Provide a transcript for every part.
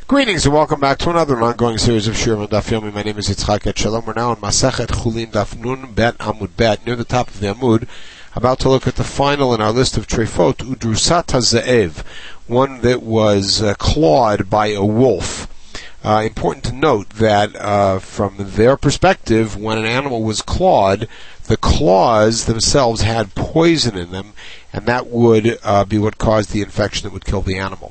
Greetings and welcome back to another ongoing series of Shiurim on Daf Yomi. My name is Yitzchak Etshalom. We're now on Masechet Chulin Daf Nun Bet Amud Bet, near the top of the Amud, about to look at the final in our list of Treifot, Udrusat HaZe'ev, one that was clawed by a wolf. Important to note that from their perspective, when an animal was clawed, the claws themselves had poison in them, and that would be what caused the infection that would kill the animal.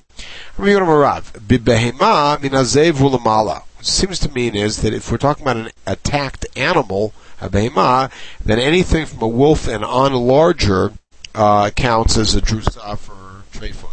What seems to mean is that if we're talking about an attacked animal, a behemah, then anything from a wolf and on larger counts as a drusa for treifot.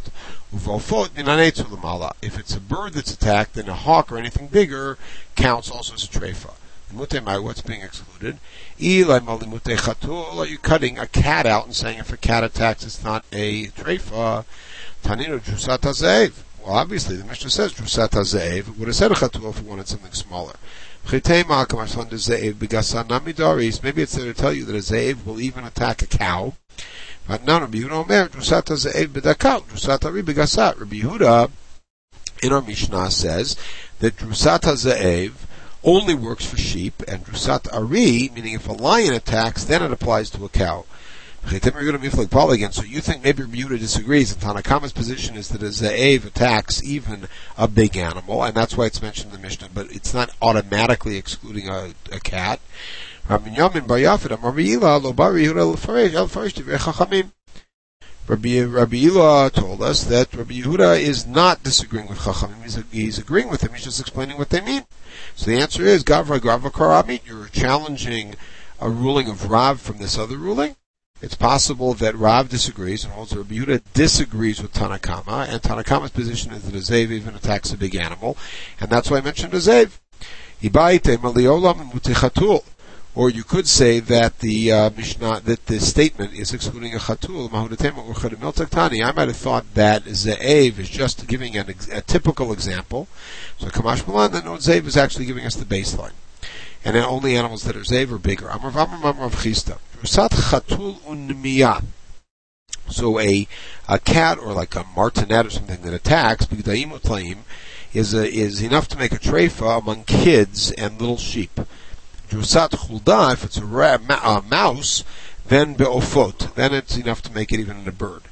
If it's a bird that's attacked, then a hawk or anything bigger counts also as a treifa. What's being excluded? Are you cutting a cat out and saying if a cat attacks it's not a treifa? Taninu drusat hazev. Well, obviously the Mishnah says drusat hazev. It would have said a chatul if it wanted something smaller. Maybe it's there to tell you that a zev will even attack a cow. But no, Rabbi Yehuda Omer, drusat hazev b'dakau, drusat hari b'gasat. Rabbi Yehuda in our Mishnah says that drusat hazev only works for sheep, and drusat ari, meaning if a lion attacks, then it applies to a cow. So you think maybe Rabbi Yehuda disagrees, and Tanakama's position is that a ze'ev attacks even a big animal, and that's why it's mentioned in the Mishnah, but it's not automatically excluding a cat. Rabbi Ila told us that Rabbi Yehuda is not disagreeing with Chachamim, he's agreeing with them, he's just explaining what they mean. So the answer is, Gavra Karamit, you're challenging a ruling of Rav from this other ruling. It's possible that Rav disagrees, and also Rabbi Yehuda disagrees with Tanakama, and Tanakama's position is that a zev even attacks a big animal, and that's why I mentioned a zev. Or you could say that the Mishnah, that the statement is excluding a chatul. I might have thought that ze'ev is just giving a typical example. So Kamash Malan, then no, ze'ev is actually giving us the baseline. And then only animals that are ze'ev are bigger. Amar Chista. So a cat or like a martinet or something that attacks, is enough to make a treifa among kids and little sheep. Drusat chulda, if it's a mouse, then be'ofot, then it's enough to make it even in a bird.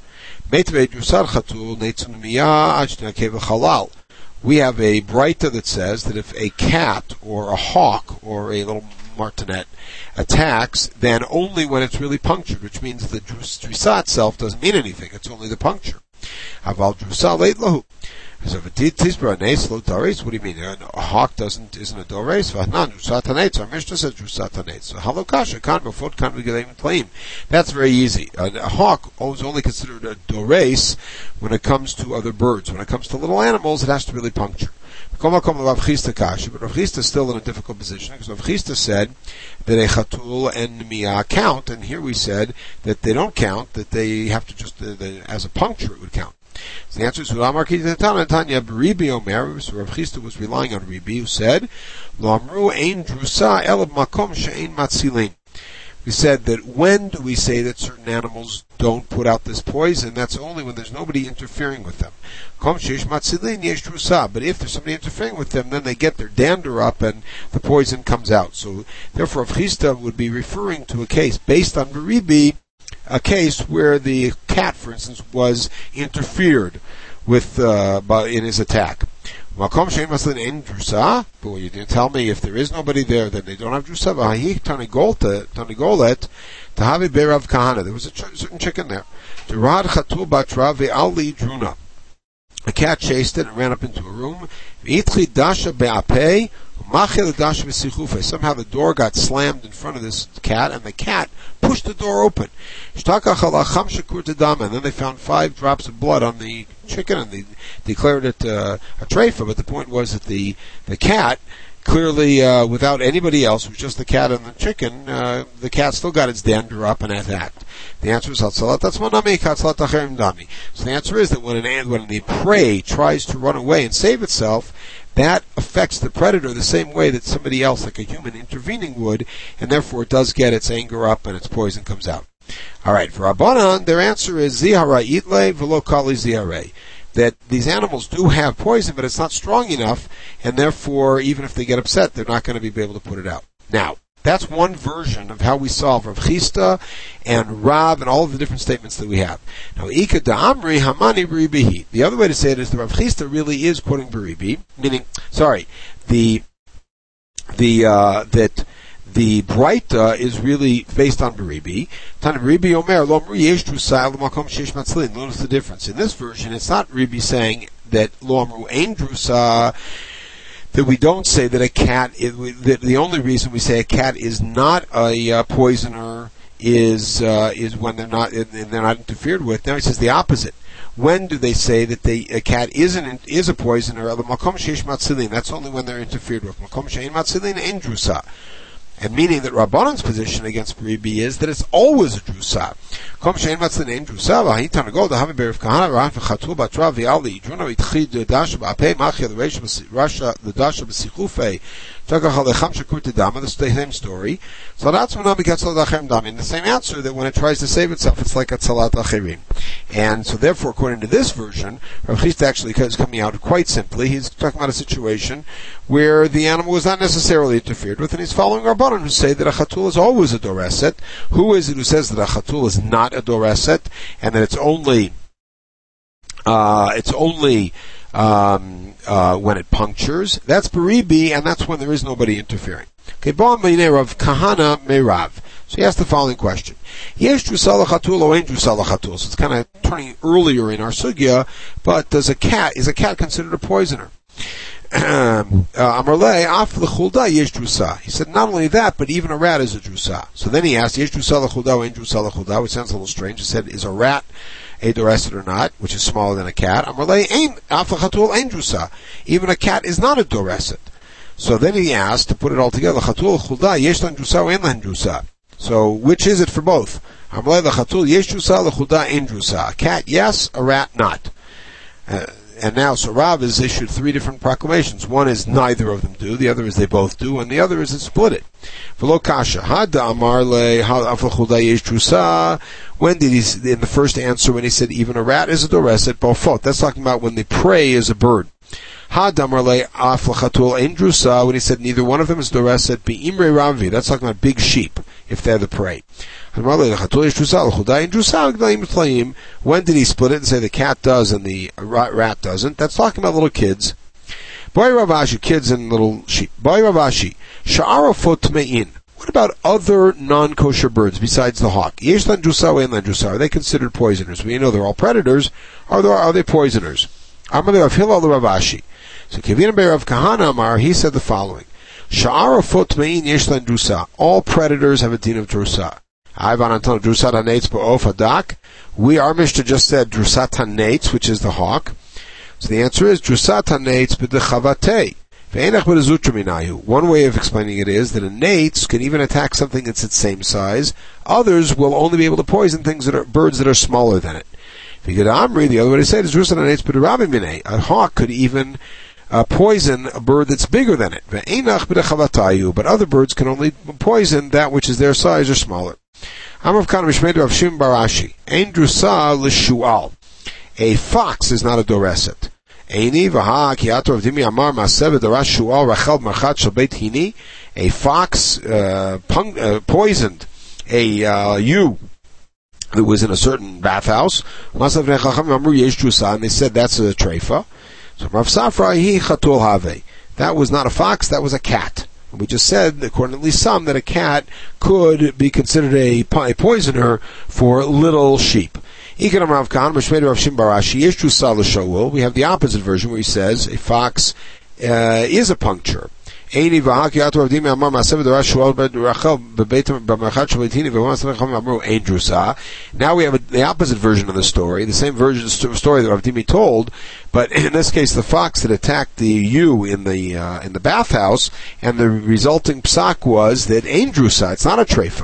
We have a breita that says that if a cat or a hawk or a little martinet attacks, then only when it's really punctured, which means the drusa itself doesn't mean anything, it's only the puncture. Aval drusa leit lahu. So if it tisbra neis lo dares, what do you mean? A hawk isn't a dares? V'hanan drusat haneitz. Our Mishnah says drusat haneitz. So halokasha kan b'fot kan v'gelim tleim. That's very easy. A hawk is only considered a dares when it comes to other birds. When it comes to little animals, it has to really puncture. But Rav Chista is still in a difficult position because Rav Chista said that a chatul and miyah count, and here we said that they don't count, that they have to just as a puncture it would count. So the answer is Rav Chista was relying on Ribi, who said, we said that when do we say that certain animals don't put out this poison? That's only when there's nobody interfering with them. But if there's somebody interfering with them, then they get their dander up and the poison comes out. So therefore Rav Chista would be referring to a case based on Ribi, a case where the cat, for instance, was interfered with in his attack. But you didn't tell me if there is nobody there, then they don't have drusa. There was a certain chicken there. A cat chased it and ran up into a room. Somehow the door got slammed in front of this cat, and the cat pushed the door open. And then they found 5 drops of blood on the chicken, and they declared it a treifa. But the point was that the cat, clearly without anybody else, it was just the cat and the chicken, the cat still got its dander up and attacked. The answer is Hatzalat Atzmanami, Hatzalat Acherim Dami. So the answer is that when the prey tries to run away and save itself, that affects the predator the same way that somebody else, like a human, intervening would, and therefore it does get its anger up and its poison comes out. Alright, for Rabbanan, their answer is Zihara Itle Velo Kali Zihare. that these animals do have poison, but it's not strong enough, and therefore, even if they get upset, they're not going to be able to put it out. Now, that's one version of how we solve Rav Chisda and Rav and all of the different statements that we have. Now, Ika da'amri hamani b'ribihi. The other way to say it is that Rav Chisda really is quoting b'ribi, meaning, that the Braita is really based on Beribi. Notice the difference. In this version, it's not Ribi saying that Lo Amru Ein Drusa, that we don't say that a cat, the only reason we say a cat is not a poisoner is when they're not interfered with. Now he says the opposite. When do they say that a cat is a poisoner? That's only when they're interfered with. And meaning that Rabbanan's position against Beribi is that it's always a drusa. That's the same story. So that's in the same answer that when it tries to save itself, it's like a tzalat achirim. And so therefore, according to this version, Rav Chisda actually is coming out quite simply. He's talking about a situation where the animal was not necessarily interfered with, and he's following Rabbanan who say that a chatul is always a doreset. Who is it who says that a chatul is not a doreset, and that it's only when it punctures? That's Beribi, and that's when there is nobody interfering. Okay, Rav Kahana Meirav. So he asked the following question. Yesh drusa lachatul or ein drusa lachatul? So it's kind of turning earlier in our sugya, but is a cat considered a poisoner? Amarle af lechulda yesh drusa. He said not only that, but even a rat is a drusa. So then he asked, yesh drusa lechulda or ein drusa lechulda, which sounds a little strange. He said, is a rat a doreset or not, which is smaller than a cat? Amarle ein af lechatul ein drusa. Even a cat is not a doreset. So then he asked, to put it all together, chatul lechulda yesh lan drusa or ein lan drusa. So which is it for both? Amarle lechatul yesh drusa lechulda ein drusa. A cat yes, a rat not. And now, so Rav has issued three different proclamations. One is neither of them do, the other is they both do, and the other is it split it. V'lo kasha, hada amar le ha'aflechulda yesh drusa. When did he, in the first answer, when he said even a rat is a doreset, bofot, that's talking about when the prey is a bird. Hada amar le ha'aflechatul ein drusa, when he said neither one of them is doreset, be'imre ravi, that's talking about big sheep, if they're the prey. When did he split it and say the cat does and the rat doesn't? That's talking about little kids. Boy Ravashi, kids and little sheep. Boy Ravashi, sha'ara fotmein. What about other non-kosher birds besides the hawk? Yesh lan drusa or ein lan drusa. Are they considered poisoners? We know they're all predators. Are they poisoners? Amalei Rav Hillel Ravashi. So Kivin Beir of Kahana Amar, he said the following: sha'ara fotmein yesh lan drusa. All predators have a din of drusa. Our Mishnah just said drusat hanetz, which is the hawk. So the answer is drusat hanetz b'dechavate. One way of explaining it is that a nates can even attack something that's its same size. Others will only be able to poison birds that are smaller than it. If you get Amri, the other way to say it is drusat hanetz b'derabimine. A hawk could even poison a bird that's bigger than it. But other birds can only poison that which is their size or smaller. A fox is not a doreset. A fox poisoned a ewe that was in a certain bathhouse, and they said that's a treifa. So Rav Safra, that was not a fox, that was a cat. We just said, according to at least some, that a cat could be considered a poisoner for little sheep. We have the opposite version where he says a fox is a puncture. Now we have the opposite version of the story, the same version of the story that Rav Dimi told, but in this case the fox that attacked the ewe in the bathhouse, and the resulting psak was that ein drusa, it's not a treifa.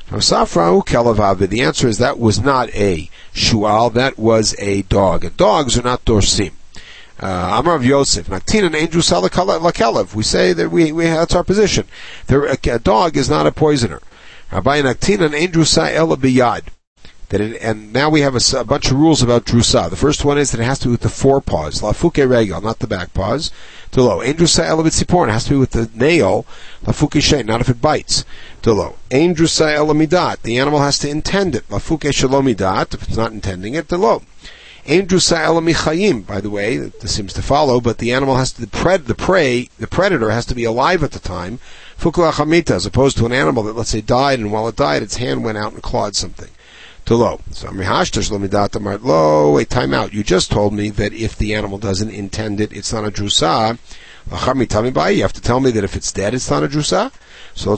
The answer is that was not a shual, that was a dog. And dogs are not dorsim. Amar of Yosef, Naktin and Andrew Salakalev. We say that that's our position. A dog is not a poisoner. Rabbi Naktin and Andrew Sa'ela Biyad. And now we have a bunch of rules about drusa. The first one is that it has to be with the forepaws, lafuke regel, not the back paws. Delo. Ein drusa elavit siporin, it has to be with the nail, lafuke shein, not if it bites. Delo. Ein drusa elamidat, the animal has to intend it, lafuke shalomidat, if it's not intending it, delo. Ein drusa elamichayim, by the way, this seems to follow, but the animal has to, the predator has to be alive at the time, fukla chamita, as opposed to an animal that, let's say, died, and while it died, its hand went out and clawed something. Lo. So wait, time out. You just told me that if the animal doesn't intend it, it's not a drusa. You have to tell me that if it's dead, it's not a drusa. So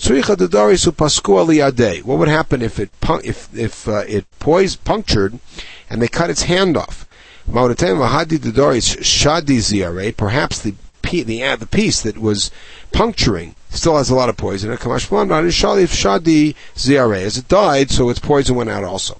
what would happen if it punctured and they cut its hand off? Perhaps the piece that was puncturing still has a lot of poison. As it died, so its poison went out also.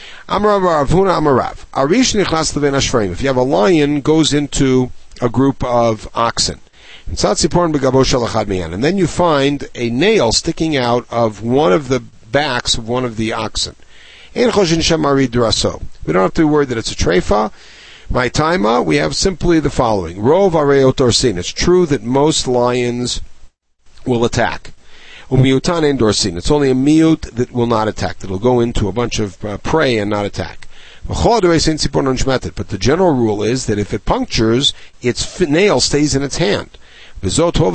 If you have a lion goes into a group of oxen, and then you find a nail sticking out of one of the backs of one of the oxen. We don't have to be worried that it's a treifa. My taima, we have simply the following. Rov areot dorsin. It's true that most lions will attack. Umiutan and dorsin. It's only a miut that will not attack, that will go into a bunch of prey and not attack. But the general rule is that if it punctures, its nail stays in its hand. But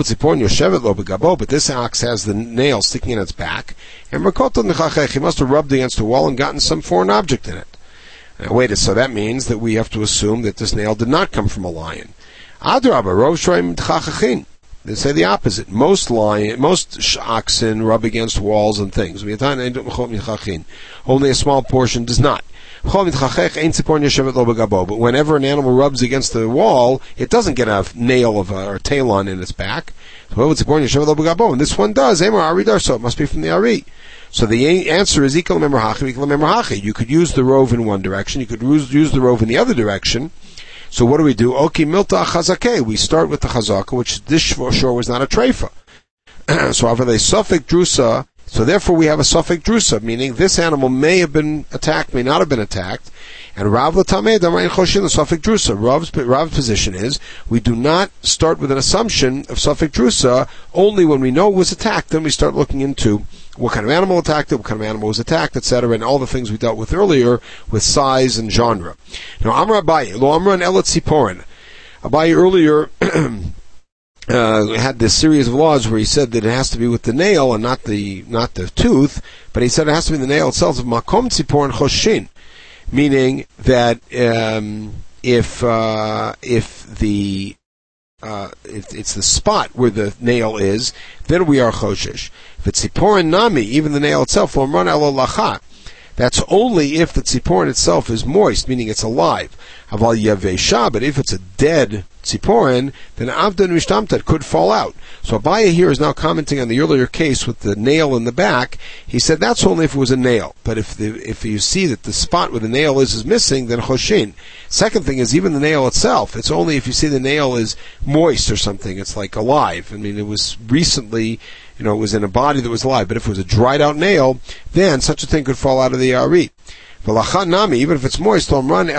this ox has the nail sticking in its back, and he must have rubbed against a wall and gotten some foreign object in it. Now, wait, so that means that we have to assume that this nail did not come from a lion. They say the opposite. Most oxen rub against walls and things. Only a small portion does not. But whenever an animal rubs against the wall, it doesn't get a nail or a talon in its back. And this one does. So it must be from the Ari. So the answer is equal memorhachi. You could use the rove in one direction. You could use the rove in the other direction. So what do we do? Oki milta chazake. We start with the chazaka, which this sure was not a treifa. So after they suffix drusa, so therefore we have a suffix drusa, meaning this animal may have been attacked, may not have been attacked. And Rav Latameh Damayin Choshin the suffix drusa. Rav's position is we do not start with an assumption of suffix drusa. Only when we know it was attacked, then we start looking into what kind of animal attacked it, what kind of animal was attacked, etc., and all the things we dealt with earlier with size and genre. Now, Amar Abaye, Lo Amran Elat Siporin. Abaye earlier had this series of laws where he said that it has to be with the nail and not the tooth, but he said it has to be the nail itself of Makom Siporin Choshin, meaning that if it's the spot where the nail is, then we are choshesh. If it's tziporin nami, even the nail itself, that's only if the tziporin itself is moist, meaning it's alive. But if it's a dead tziporin, then avdan mishtamtat could fall out. So Abaye here is now commenting on the earlier case with the nail in the back. He said that's only if it was a nail. But if you see that the spot where the nail is missing, then choshin. Second thing is even the nail itself. It's only if you see the nail is moist or something. It's like alive. I mean, it was recently, it was in a body that was alive. But if it was a dried out nail, then such a thing could fall out of the arit. Even if it's moist, that's only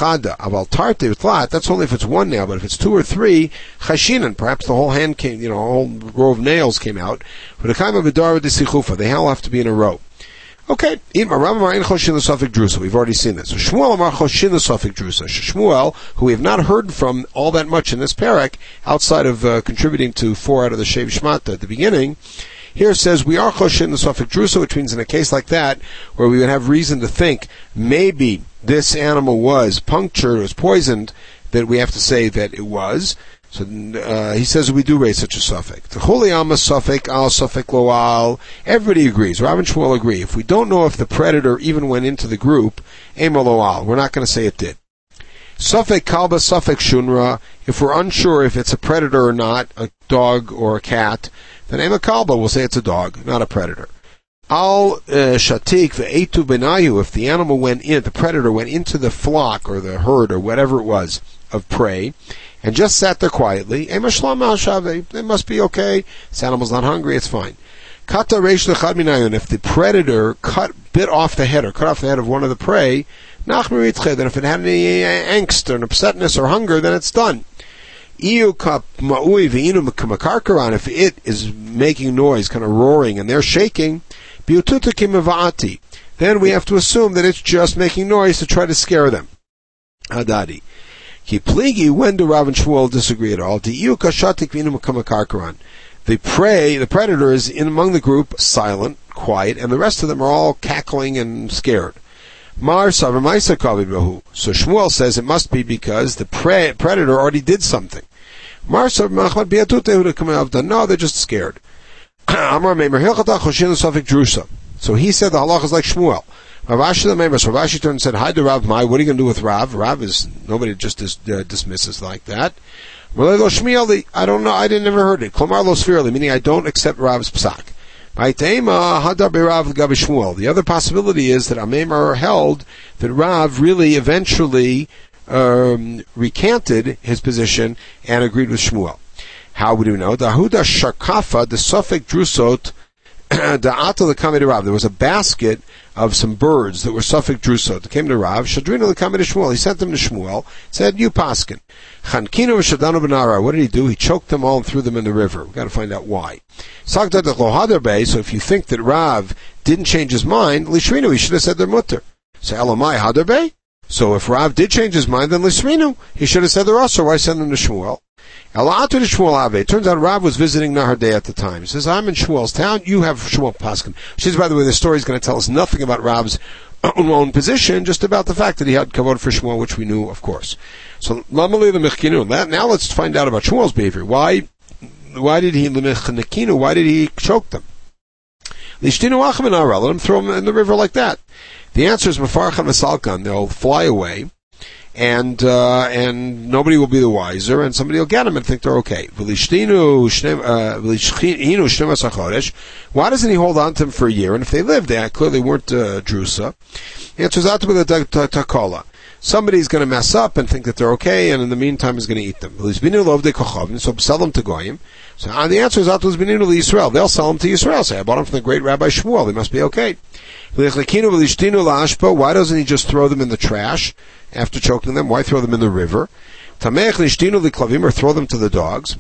if it's one nail, but if it's two or three, chashinan, perhaps the whole hand came, a whole row of nails came out. They all have to be in a row. Okay, we've already seen this. So Shmuel Amar Choshin the Sufik Drusa. Shmuel, who we have not heard from all that much in this parak, outside of contributing to 4 out of the Shev Shmata at the beginning, here says we are choshin the suffix drusa, which means in a case like that, where we would have reason to think maybe this animal was punctured, was poisoned, that we have to say that it was. So he says we do raise such a suffix. Everybody agrees. Rav and Shmuel agree. If we don't know if the predator even went into the group, we're not going to say it did. Suffix kalba, suffix shunra. If we're unsure if it's a predator or not, a dog or a cat, then ema kalba, we'll say it's a dog, not a predator. Al shatik ve'etu benayu. If the animal the predator went into the flock or the herd or whatever it was of prey, and just sat there quietly, ema shlam al shave. It must be okay. This animal's not hungry. It's fine. Kata reish lechad minayun. If the predator bit off the head of one of the prey, nachmer yitzche. Then if it had any angst or an upsetness or hunger, then it's done. If it is making noise, kind of roaring, and they're shaking, then we have to assume that it's just making noise to try to scare them. Hadadi. Ki pligi, when do Rav and Shmuel disagree at all? The predator is in among the group, silent, quiet, and the rest of them are all cackling and scared. So Shmuel says it must be because the predator already did something. No, they're just scared. So he said the halach is like Shmuel. Ravashi turned and said, "Hi to Rav Mai. What are you going to do with Rav? Rav is nobody just dismisses like that." I don't know. I never heard it. Klomar lo svirli, meaning I don't accept Rav's psak. The other possibility is that Amemar held that Rav really eventually recanted his position and agreed with Shmuel. How would we know? Dahuda Sharkafa, the Suffolk Drusot, Da'ata l'kamei to Rav. There was a basket of some birds that were Suffolk Drusot that came to Rav. Shadrina l'kamei to Shmuel. He sent them to Shmuel. Said, "You paskin." Chankino v'shadanu b'nara. What did he do? He choked them all and threw them in the river. We've got to find out why. So if you think that Rav didn't change his mind, Lishrinu, he should have said they're mutter. So Elamai Hadarbe. So if Rav did change his mind, then Lishrinu, he should have said they're also. Why send them to Shmuel? It turns out Rav was visiting Nahardei at the time. He says, I'm in Shmuel's town, you have Shmuel Paskin. Which is, by the way, the story is going to tell us nothing about Rav's own position, just about the fact that he had kavod for Shmuel, which we knew, of course. So, now let's find out about Shmuel's behavior. Why did he choke them? Let him throw them in the river like that. The answer is Mefarchan v'Salkan. They'll fly away. And nobody will be the wiser, and somebody will get them and think they're okay. Why doesn't he hold on to them for a year? And if they lived, they clearly weren't drusa. The answer is out to be the takola. Somebody's going to mess up and think that they're okay, and in the meantime is going to eat them. So sell them to goyim. So the answer is out to Yisrael. They'll sell them to Yisrael. Say, I bought them from the great Rabbi Shmuel. They must be okay. Why doesn't he just throw them in the trash after choking them? Why throw them in the river? Or throw them to the dogs?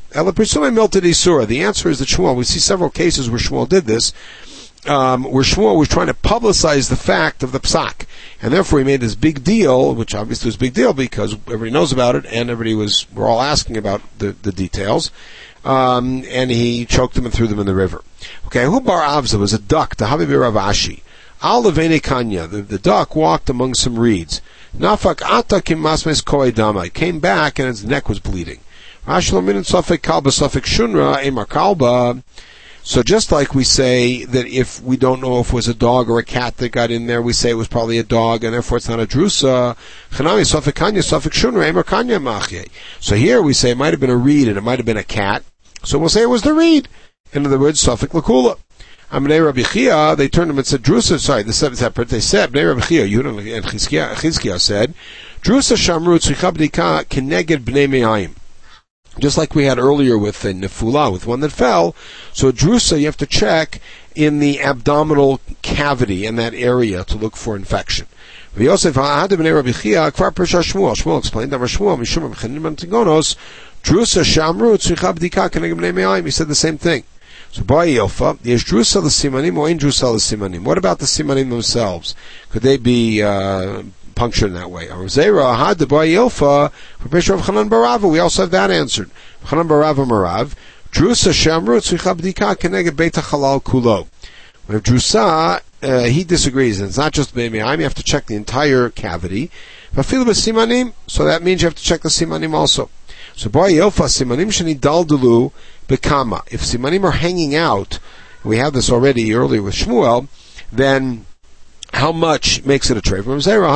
The answer is that Shmuel, we see several cases where Shmuel did this, where Shmuel was trying to publicize the fact of the psak. And therefore he made this big deal, which obviously was a big deal because everybody knows about it and we're all asking about the details. And he choked them and threw them in the river. Okay, Hu bar Avza was a duck, the Habibi Ravashi. Al levene kanya, the duck walked among some reeds. Nafak ata kim masmes koe dama. Came back and its neck was bleeding. Rashlomin and sofek kalba sofek shunra emar kalba. So just like we say that if we don't know if it was a dog or a cat that got in there, we say it was probably a dog and therefore it's not a drusa. Chanami sofek kanya sofek shunra emar kanya machye. So here we say it might have been a reed and it might have been a cat. So we'll say it was the reed. In other words, sofek lakula. Amnei Rabbi Chia, they turned him and said, Drusa, sorry, this is separate. They said, Amnei Rabbi Chia, Yehuda and Chizkiah said, Drusa Shamru Tzricha B'dika Keneged B'nei Me'ayim. Just like we had earlier with a nefula, with one that fell. So Drusa, you have to check in the abdominal cavity in that area to look for infection. Yosef Ha'ad B'nei Rabbi Chia, Kvar Persha Shmuel. Shmuel explained, Amar Shmuel, Mishum M'chenim Antigonos, Drusa Shamru Tzricha B'dika Keneged B'nei Me'ayim. He said the same thing. So, Ba'y Ilfa, yesh drusa l'simanim or ain't drusa l'simanim. What about the simanim themselves? Could they be punctured in that way? Zera had the Ba'y Ilfa for Pesha of Chanan Barava. We also have that answered. Chanan Barava Marav. Drusa shamru tzricha b'dika keneged beit halal kulo. We have drusa. He disagrees, and it's not just b'me'ayim. You have to check the entire cavity. V'afilu b'simanim. So that means you have to check the simanim also. So, Ba'y Ilfa simanim sheni daldelu. Bekama. If simanim are hanging out, we have this already earlier with Shmuel, then how much makes it a tray? From Zera,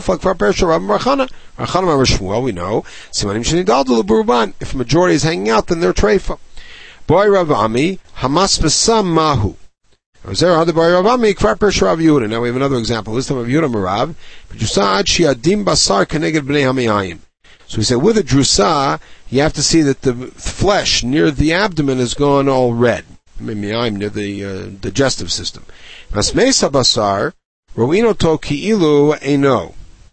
Shmuel, we know. Simanim shenidaldu l'buruban. If a majority is hanging out, then they're treifa. Boy Rav Ami, Hamas besam mahu. Zera had boy Rav Ami, Kvar Persh Rav Yehuda. Now we have another example. This time of Yehuda Marav. Jusad shiadim basar keneged bnei hamayim. So we say with a drusa, you have to see that the flesh near the abdomen is gone all red. near the digestive system. Masmeis habasar, ro'ino to ki'ilu eino.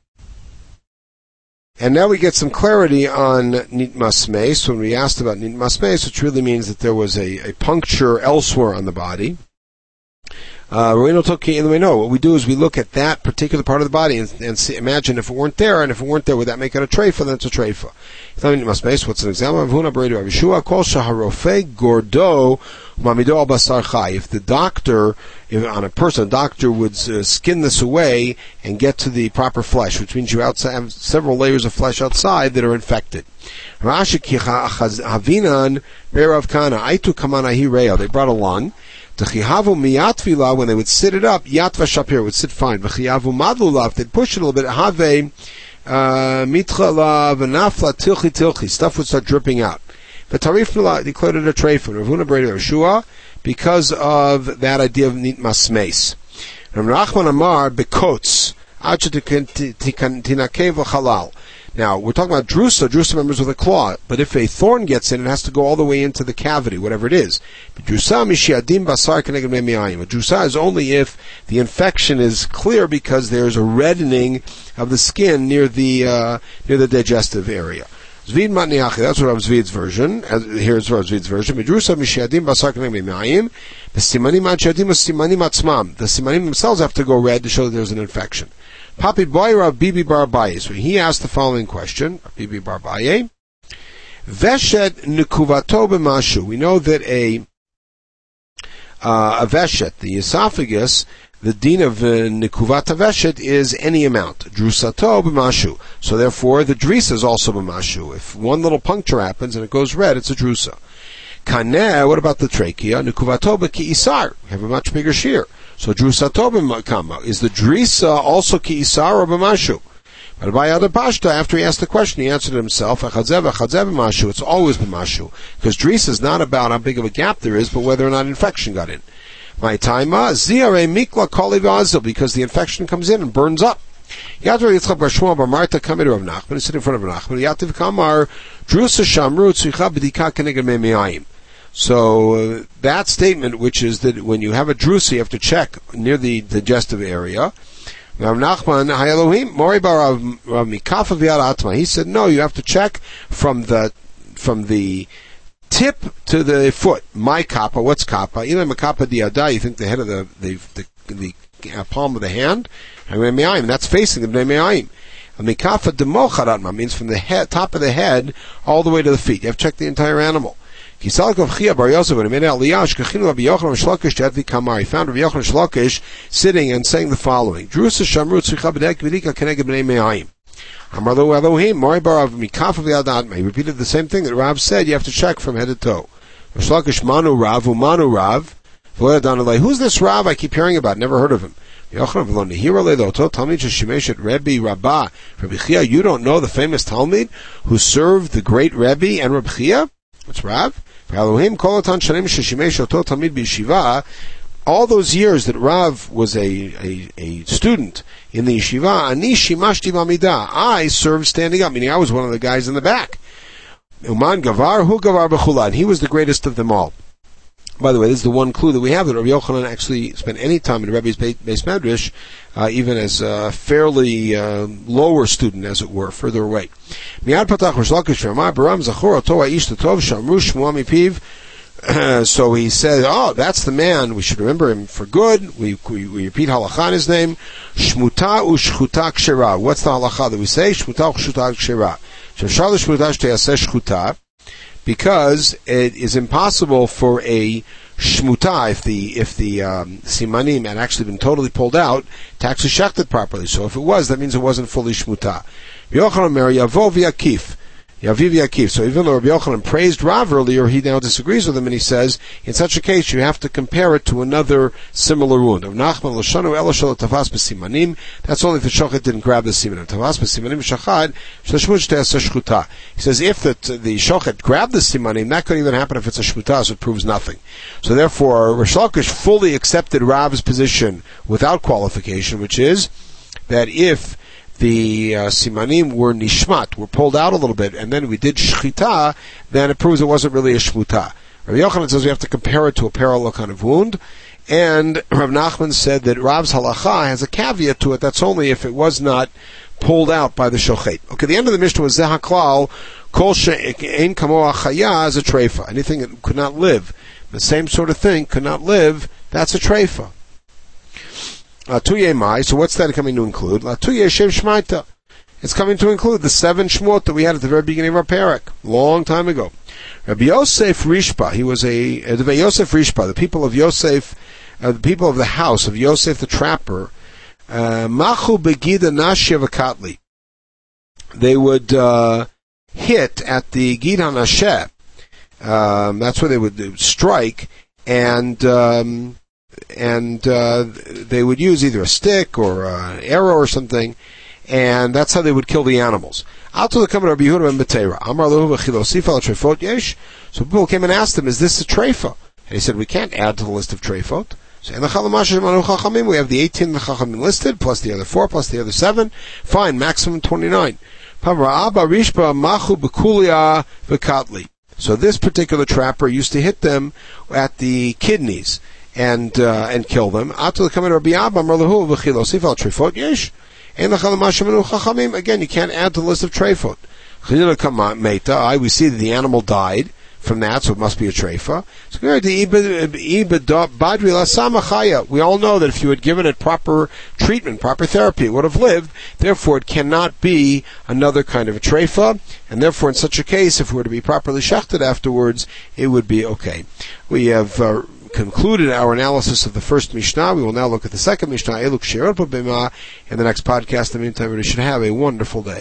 And now we get some clarity on nitmas meis when we asked about nitmas meis, which really means that there was a puncture elsewhere on the body. What we do is we look at that particular part of the body and see, imagine if it weren't there, and if it weren't there, would that make it a treifa? Then it's a treifa. What's an example? If the doctor, on a person, a doctor would skin this away and get to the proper flesh, which means you have several layers of flesh outside that are infected. They brought a lung. When they would sit it up, yatva shapir would sit fine. They'd push it a little bit. Stuff would start dripping out. The tarif declared it a treifa. Ravuna Breda Yeshua, because of that idea of nitmas meis. Rav Nachman Amar bekots tinakev halal. Now, we're talking about drusa members with a claw, but if a thorn gets in, it has to go all the way into the cavity, whatever it is. Drusa is only if the infection is clear because there's a reddening of the skin near the digestive area. Zvid matniachi, that's what Rav Zvid's version. Here's Rav Zvid's version. The simanim themselves have to go red to show that there's an infection. Papi boy Rav Bibi Bar Abaye. So he asked the following question. Bibi Bar Abaye. Veshet nikuvato b'mashu. We know that a veshet, the esophagus, the din of nikuvata veshet is any amount. Drusato b'mashu. So therefore, the drisa is also b'mashu. If one little puncture happens and it goes red, it's a drusa. Kaneh, what about the trachea? Nikuvato b'ki'isar. We have a much bigger shear. So drusato b'kama. Is the drisa also ki'isar or b'mashu? But by other pashta, after he asked the question, he answered himself, achadzev b'mashu. It's always b'mashu. Because drisa is not about how big of a gap there is, but whether or not infection got in. My taima, ziare mikla koli v'azil, because the infection comes in and burns up. Yatvar Yitzchak bar Shmuel bar Marta Kamid Rav Nachman, he's sitting in front of Rav Nachman, Yativ Kamar, drusa shamru tzricha b'dika keneged me'me'ayim. So that statement, which is that when you have a drusa, you have to check near the digestive area. Rav Nachman, Hayelohim, Mori bar Rav Mikafa v'yad atma. He said, no, you have to check from the tip to the foot. My kappa, what's kappa? Ilam kappa diada. You think the head of the palm of the hand? That's facing the bnei me'ayim. Mikafa demochad atma means from the head, top of the head all the way to the feet. You have to check the entire animal. He found Rav Yochanan Shlokish sitting and saying the following: Drusa shamru tzricha b'dika keneged bnei me'ayim. Amaru Elohim, Mori bar Mikafa v'yad atma. He repeated the same thing that Rav said. You have to check from head to toe. Shlokish manu Rav umanu Rav. Who's this Rav I keep hearing about? Never heard of him. You don't know the famous Talmud who served the great Rebbe and Reb Chia? What's Rav? All those years that Rav was a student in the yeshiva, I served standing up, meaning I was one of the guys in the back. Uman gavar, hu gavar b'chulad. He was the greatest of them all. By the way, this is the one clue that we have that Rabbi Yochanan actually spent any time in Rebbe's Beis Medrash, even as a fairly lower student, as it were, further away. So he said, oh, that's the man, we should remember him for good. We repeat halacha in his name. Shmuta u'shchuta kshera. What's the halacha that we say? Shmuta u'shchuta kshera. Shemshar l'shmuta shteyaseh shchuta. Because it is impossible for a shmuta, if the simanim had actually been totally pulled out, to actually shecht it properly. So if it was, that means it wasn't fully shmuta. Yochanan Mer Yavo v'Yakif. Yaviv Yakif. So even though Rabbi Yochanan praised Rav earlier, he now disagrees with him, and he says, in such a case, you have to compare it to another similar wound. Of Nachman L'shanu Elashal Tavas B'Simanim. That's only if the shochet didn't grab the simanim. Tavas B'Simanim Shachad Shlashmush Te'aseh Shchuta. He says if the shochet grabbed the simanim, that could even happen if it's a shchuta, so it proves nothing. So therefore, Rish Lakish fully accepted Rav's position without qualification, which is that if the simanim were nishmat, were pulled out a little bit, and then we did shchita, then it proves it wasn't really a shmuta. Rabbi Yochanan says we have to compare it to a parallel kind of wound. And Rav Nachman said that Rav's halacha has a caveat to it. That's only if it was not pulled out by the shochet. Okay, the end of the Mishnah was Zeh HaKlal, Kol she'ein kamo achaya is a treifa. Anything that could not live, the same sort of thing could not live, that's a treifa. Tuyei mai, so what's that coming to include? Tuyei Shem Shmaita. It's coming to include the 7 Shmot that we had at the very beginning of our parak, long time ago. Rabbi Yosef Rishpa, he was Rabbi Yosef Rishpa, the people of Yosef, the people of the house of Yosef the trapper, Machu begida nashya v'katli. They would hit at the Gida Nasheh. That's where they would strike, and they would use either a stick or an arrow or something, and that's how they would kill the animals. So people came and asked him, is this a treifa? And he said, we can't add to the list of treifot. So we have the 18 the Chachamim listed, plus the other 4, plus the other 7. Fine, maximum 29. So this particular trapper used to hit them at the kidneys and kill them. Again, you can't add to the list of treifot. We see that the animal died from that, so it must be a treifa. We all know that if you had given it proper treatment, proper therapy, it would have lived. Therefore, it cannot be another kind of a treifa, and therefore, in such a case, if it were to be properly shechted afterwards, it would be okay. We have concluded our analysis of the first Mishnah. We will now look at the second Mishnah, Eluk She'er B'Bema, in the next podcast. In the meantime, we should have a wonderful day.